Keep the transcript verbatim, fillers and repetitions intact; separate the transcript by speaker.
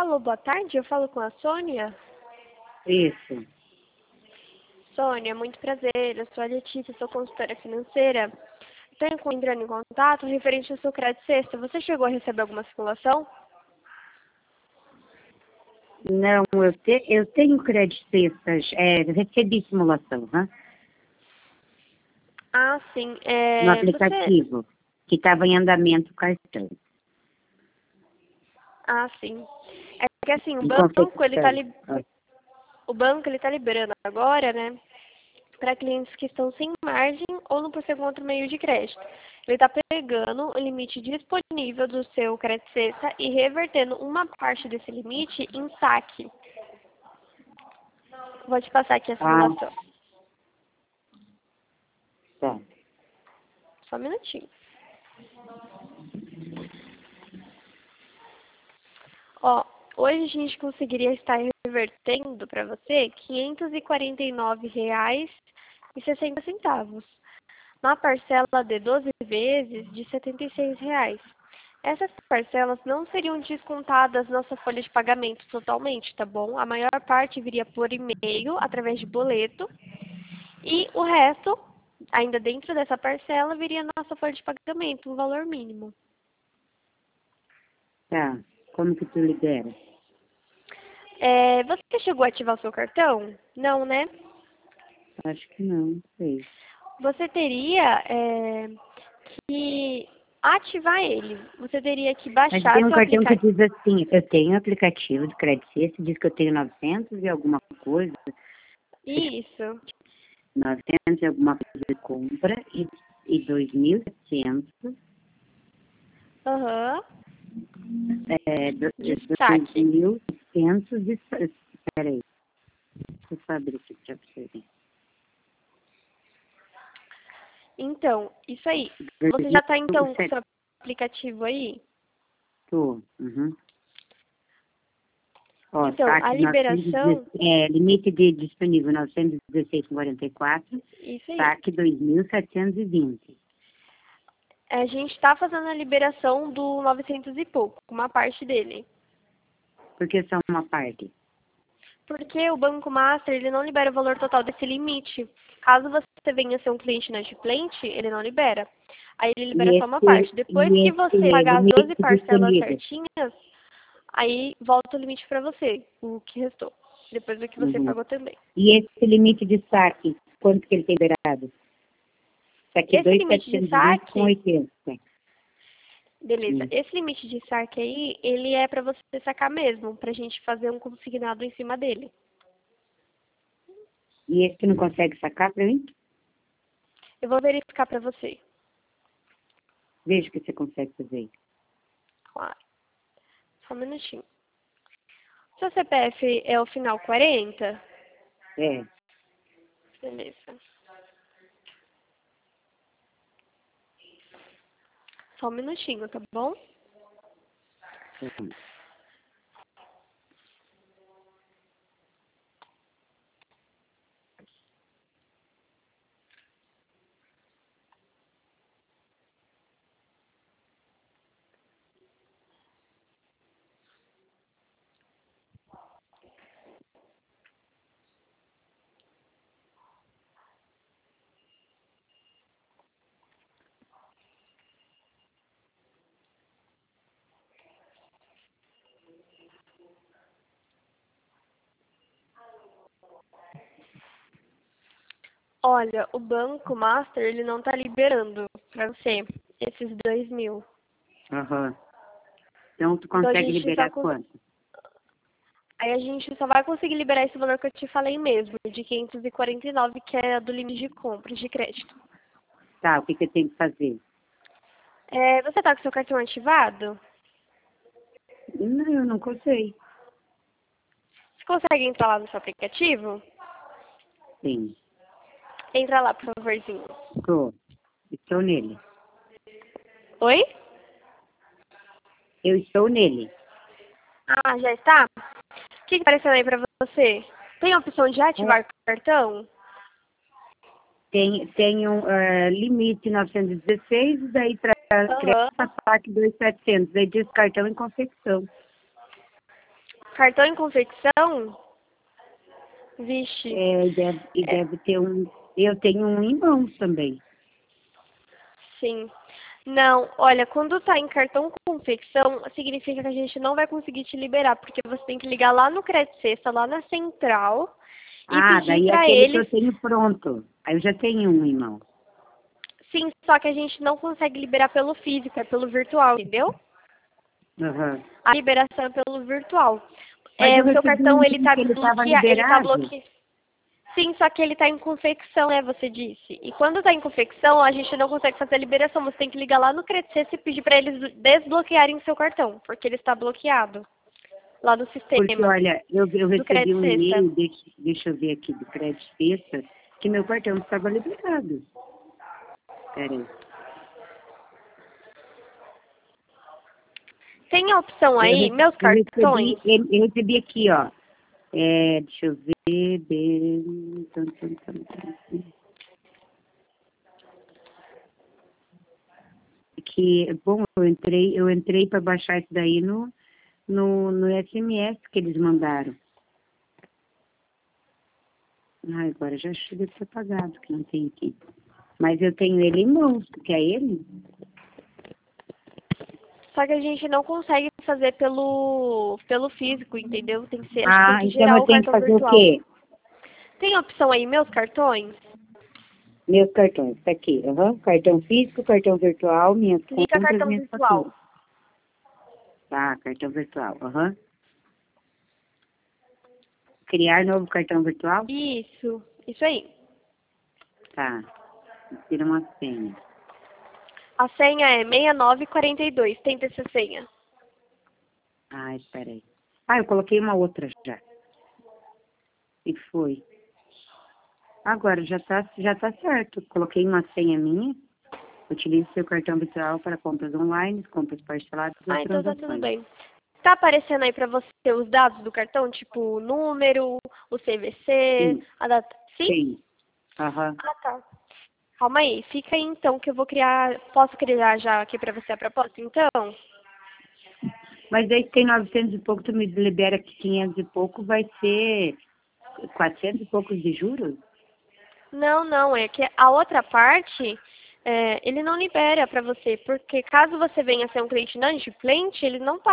Speaker 1: Alô, boa tarde, eu falo com a Sônia.
Speaker 2: Isso.
Speaker 1: Sônia, muito prazer, eu sou a Letícia, sou consultora financeira. Estou entrando em contato referente ao seu crédito sexta. Você chegou a receber alguma simulação?
Speaker 2: Não, eu, te, eu tenho crédito sextas, é, recebi simulação, né?
Speaker 1: Ah, sim.
Speaker 2: No
Speaker 1: É, você...
Speaker 2: aplicativo, que estava em andamento o cartão.
Speaker 1: Ah, sim. É que assim, o
Speaker 2: Em
Speaker 1: banco, ele tá
Speaker 2: confecção.
Speaker 1: li...
Speaker 2: Ah,
Speaker 1: o banco, ele tá liberando agora, né, para clientes que estão sem margem ou não possuem algum outro meio de crédito. Ele está pegando o limite disponível do seu crédito sexta e revertendo uma parte desse limite em saque. Vou te passar aqui a
Speaker 2: ah,
Speaker 1: simulação.
Speaker 2: tá.
Speaker 1: Só um minutinho. Ó, hoje a gente conseguiria estar revertendo para você quinhentos e quarenta e nove reais e sessenta centavos, na parcela de doze vezes de setenta e seis reais. Essas parcelas não seriam descontadas na sua folha de pagamento totalmente, tá bom? A maior parte viria por e-mail, através de boleto, e o resto, ainda dentro dessa parcela, viria na sua folha de pagamento, um valor mínimo.
Speaker 2: Tá. Como que tu libera?
Speaker 1: É, você chegou a ativar o seu cartão? Não, né?
Speaker 2: Acho que não, não sei.
Speaker 1: Você teria é, que ativar ele. Você teria que
Speaker 2: Mas
Speaker 1: baixar
Speaker 2: tem um
Speaker 1: seu
Speaker 2: cartão que
Speaker 1: aplicativo.
Speaker 2: diz assim, eu tenho aplicativo de crédito sexta, diz que eu tenho novecentos e alguma coisa,
Speaker 1: Isso.
Speaker 2: novecentos e alguma coisa de compra e, e dois mil e setecentos.
Speaker 1: Aham.
Speaker 2: É, do-
Speaker 1: De
Speaker 2: é dois
Speaker 1: saque.
Speaker 2: mil e seiscentos e... Peraí, deixa eu abrir aqui pra você ver.
Speaker 1: Então, isso aí. Você já está então com o
Speaker 2: dois mil e setecentos.
Speaker 1: seu aplicativo aí?
Speaker 2: Uhum. Ó,
Speaker 1: Então, a
Speaker 2: saque novecentos e dezesseis,
Speaker 1: liberação,
Speaker 2: é, limite de disponível novecentos e dezesseis vírgula quarenta e quatro,
Speaker 1: isso aí.
Speaker 2: saque dois mil setecentos e vinte.
Speaker 1: A gente está fazendo a liberação do novecentos e pouco, uma parte dele.
Speaker 2: Porque só uma parte.
Speaker 1: Porque o Banco Master, ele não libera o valor total desse limite. Caso você venha ser um cliente inadimplente, ele não libera. Aí ele libera
Speaker 2: E
Speaker 1: só uma
Speaker 2: esse,
Speaker 1: parte. Depois
Speaker 2: e
Speaker 1: que
Speaker 2: esse
Speaker 1: você pagar as doze
Speaker 2: limite
Speaker 1: parcelas
Speaker 2: disponível.
Speaker 1: certinhas, aí volta o limite para você, o que restou. Depois do que você
Speaker 2: Uhum.
Speaker 1: pagou também.
Speaker 2: E esse limite de saque, quanto que ele tem liberado? Saque
Speaker 1: Esse
Speaker 2: dois mil
Speaker 1: limite de
Speaker 2: setecentos e vinte com
Speaker 1: saque,
Speaker 2: oitenta.
Speaker 1: beleza.
Speaker 2: Hum.
Speaker 1: Esse limite de saque aí, ele é para você sacar mesmo, pra gente fazer um consignado em cima dele.
Speaker 2: E esse que não consegue sacar para mim?
Speaker 1: Eu vou verificar para você.
Speaker 2: Veja o que você consegue fazer.
Speaker 1: Claro. Só um minutinho. Seu C P F é o final quarenta?
Speaker 2: É.
Speaker 1: Beleza. Só um minutinho, tá bom?
Speaker 2: Uhum.
Speaker 1: Olha, o Banco Master, ele não tá liberando pra você esses dois mil.
Speaker 2: Aham. Então, tu
Speaker 1: Então a
Speaker 2: consegue
Speaker 1: gente só
Speaker 2: liberar
Speaker 1: cons...
Speaker 2: quanto?
Speaker 1: Aí a gente só vai conseguir liberar esse valor que eu te falei mesmo, de quinhentos e quarenta e nove, que é do limite de compras de crédito.
Speaker 2: Tá, o que, que eu tenho que fazer?
Speaker 1: É, você tá com seu cartão ativado?
Speaker 2: Não, eu não consigo.
Speaker 1: Você consegue entrar lá no seu aplicativo?
Speaker 2: Sim.
Speaker 1: Entra lá, por favorzinho.
Speaker 2: Estou. Estou nele.
Speaker 1: Oi?
Speaker 2: Eu estou nele.
Speaker 1: Ah, já está? O que que tá aparecendo aí pra você? Tem a opção de
Speaker 2: É.
Speaker 1: ativar cartão?
Speaker 2: Tem, tem um eh, limite novecentos e dezesseis, daí traz crédito
Speaker 1: Aham.
Speaker 2: a saque dois mil e setecentos, daí diz cartão em confecção.
Speaker 1: Cartão em confecção? Vixe.
Speaker 2: É, e deve, e
Speaker 1: É,
Speaker 2: deve ter um... Eu tenho um em mãos também.
Speaker 1: sim. Não, olha, quando tá em cartão confecção, significa que a gente não vai conseguir te liberar, porque você tem que ligar lá no Crédito Sexta, lá na central, e
Speaker 2: Ah,
Speaker 1: pedir
Speaker 2: daí é
Speaker 1: pra
Speaker 2: aquele que
Speaker 1: eles.
Speaker 2: eu tenho pronto. Aí eu já tenho um em mão.
Speaker 1: Sim, só que a gente não consegue liberar pelo físico, é pelo virtual, entendeu?
Speaker 2: Aham.
Speaker 1: A liberação é pelo virtual.
Speaker 2: Mas
Speaker 1: É,
Speaker 2: eu
Speaker 1: o seu
Speaker 2: recebi um
Speaker 1: cartão, ele
Speaker 2: e-mail
Speaker 1: tá
Speaker 2: que ele estava
Speaker 1: bloqueado, ele tá
Speaker 2: liberado.
Speaker 1: bloqueado. Sim, só que ele tá em confecção, né, você disse. E quando tá em confecção, a gente não consegue fazer a liberação. Você tem que ligar lá no Crédito Sexta e pedir para eles desbloquearem o seu cartão, porque ele está bloqueado lá no
Speaker 2: Porque,
Speaker 1: sistema
Speaker 2: olha, eu, eu
Speaker 1: do
Speaker 2: recebi
Speaker 1: Crédito
Speaker 2: um
Speaker 1: Sexta.
Speaker 2: e-mail, deixa, deixa eu ver aqui, do Crédito Sexta, que meu cartão estava liberado. Peraí.
Speaker 1: Tem a opção
Speaker 2: Eu,
Speaker 1: aí,
Speaker 2: re-
Speaker 1: meus
Speaker 2: eu
Speaker 1: cartões.
Speaker 2: recebi, eu, eu recebi aqui, ó. É, deixa eu ver. Bem, tum, tum, tum, tum. Que, bom, eu entrei, eu entrei para baixar isso daí no, no, no S M S que eles mandaram. Ah, agora já acho que deve ser pagado, que não tem aqui. Mas eu tenho ele em mãos, tu quer ele?
Speaker 1: Só que a gente não consegue fazer pelo, pelo físico, entendeu? Tem que ser, a gente tem
Speaker 2: Ah,
Speaker 1: que
Speaker 2: então
Speaker 1: gerar
Speaker 2: eu
Speaker 1: o
Speaker 2: tenho que
Speaker 1: cartão
Speaker 2: fazer o
Speaker 1: virtual.
Speaker 2: quê?
Speaker 1: Tem a opção aí, meus cartões?
Speaker 2: Meus cartões, tá aqui, aham. Cartão físico, cartão virtual, minhas
Speaker 1: Clica
Speaker 2: compras,
Speaker 1: cartão
Speaker 2: minhas faturas.
Speaker 1: virtual.
Speaker 2: Tá, cartão virtual, aham. Criar novo cartão virtual?
Speaker 1: Isso, isso aí.
Speaker 2: Tá. Tira uma senha.
Speaker 1: A senha é seis nove quatro dois. Tenta essa senha.
Speaker 2: Ah, espera aí. Ah, eu coloquei uma outra já. E foi. Agora já tá, já tá certo. Coloquei uma senha minha. Utilize seu cartão virtual para compras online, compras parceladas ou
Speaker 1: Ah, então tá tudo
Speaker 2: transações.
Speaker 1: bem. Tá aparecendo aí pra você os dados do cartão, tipo o número, o C V C,
Speaker 2: Sim,
Speaker 1: a data. Sim?
Speaker 2: sim. Aham.
Speaker 1: Ah, tá. Calma aí, fica aí então que eu vou criar. Posso criar já aqui pra você a proposta, então?
Speaker 2: Mas aí tem novecentos e pouco, tu me libera que quinhentos e pouco vai ser quatrocentos e poucos de juros?
Speaker 1: Não, não, é que a outra parte, é, ele não libera pra você, porque caso você venha ser um cliente inadimplente, ele não